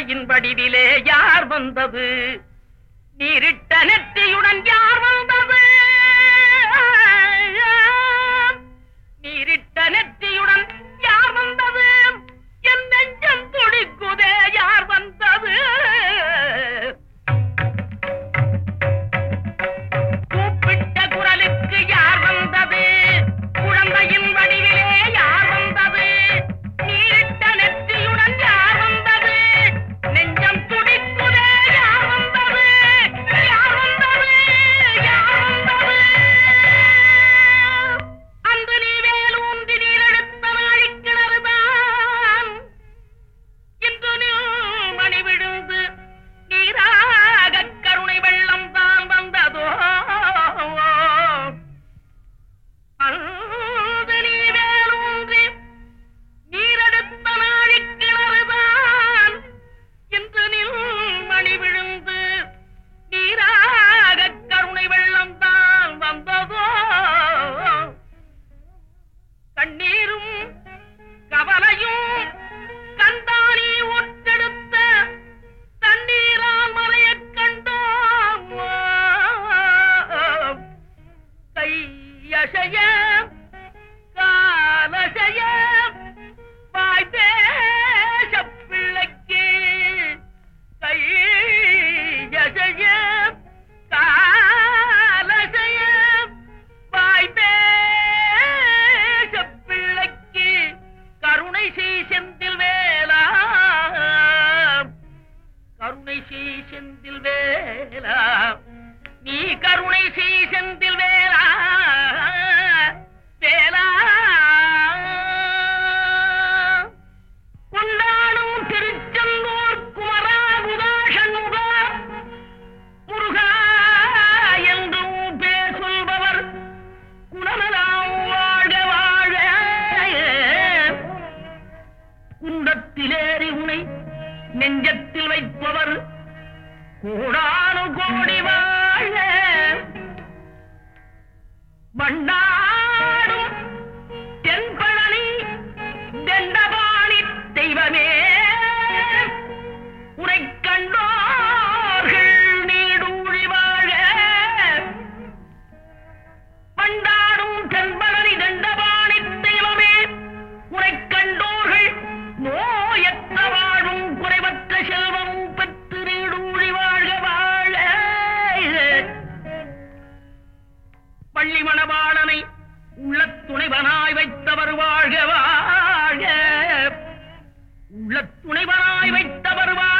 குழந்தையின் வடிவிலே யார் வந்தது? நீரிட்ட நெற்றியுடன் யார் வந்தது? நீரிட்ட நெற்றியுடன் யார் வந்தது? என் நெஞ்சம் துடிக்குதே யார் வந்தது? கூப்பிட்ட குரலுக்கு யார் வந்தது? குழந்தையின் வடிவிலே யார் வந்தது? நீரிட்ட நெற்றியுடன் யார் வந்தது? நெஞ்சம் துடிக்குதே யார் வந்தது? யார் வந்தது? யார் வந்தது? அன்று நீ வேலூன்றி நீரெடுத்த நாழிக்கிணறுதான் இன்று நீ மணி விழுந்து நீராக கருணை வெள்ளம் தான் வந்ததோ? அன்று நீ வேலூன்றி நீரெடுத்த நாழிக்கிணறுதான் இன்று நீ மணி விழுந்து நீராக கருணை வெள்ளம் தான் வந்ததோ? கண்ணீரும் கவலையும் கந்தாரி ஒற்றெடுத்த தண்ணீரால் மறையக் கண்டோம். கையசைய காலசைய வாய் பேச பிள்ளைக்கு கையசைய காலசைய வாய் பேச பிள்ளைக்கு கருணை செய் செந்தில் வேலா, கருணை செய் செந்தில் வேலா, நீ கருணை செய் செந்தில் வேலா வேலா. கொண்டாடும் திருச்செந்தூர் குமரா குதாஷண்முகா முருகா என்றும் பேர் சொல்பவர் குணநலாம் வாழ வாழ. குண்டத்திலேறி உனை நெஞ்சத்தில் வைப்பவர் கோடானு கோடி வாழ. மண்ணாடும் தென்பழனி தண்டபாணி தெய்வமே உரை கண்டோர்கள் நீடூழி வாழ. மண்டாடும் தென்பழனி தண்டபாணி தெய்வமே உரை கண்டோர்கள் நோயற்ற வாழும் குறைவற்ற செல்வம் பெற்று நீடூழி வாழ்க வாழ. பள்ளி மணவாளனை உள்ள துணைவனாய் வைத்தவர் வாழ்க வாழ்க. உள்ள துணைவனாய் வைத்தவர் வாழ்க.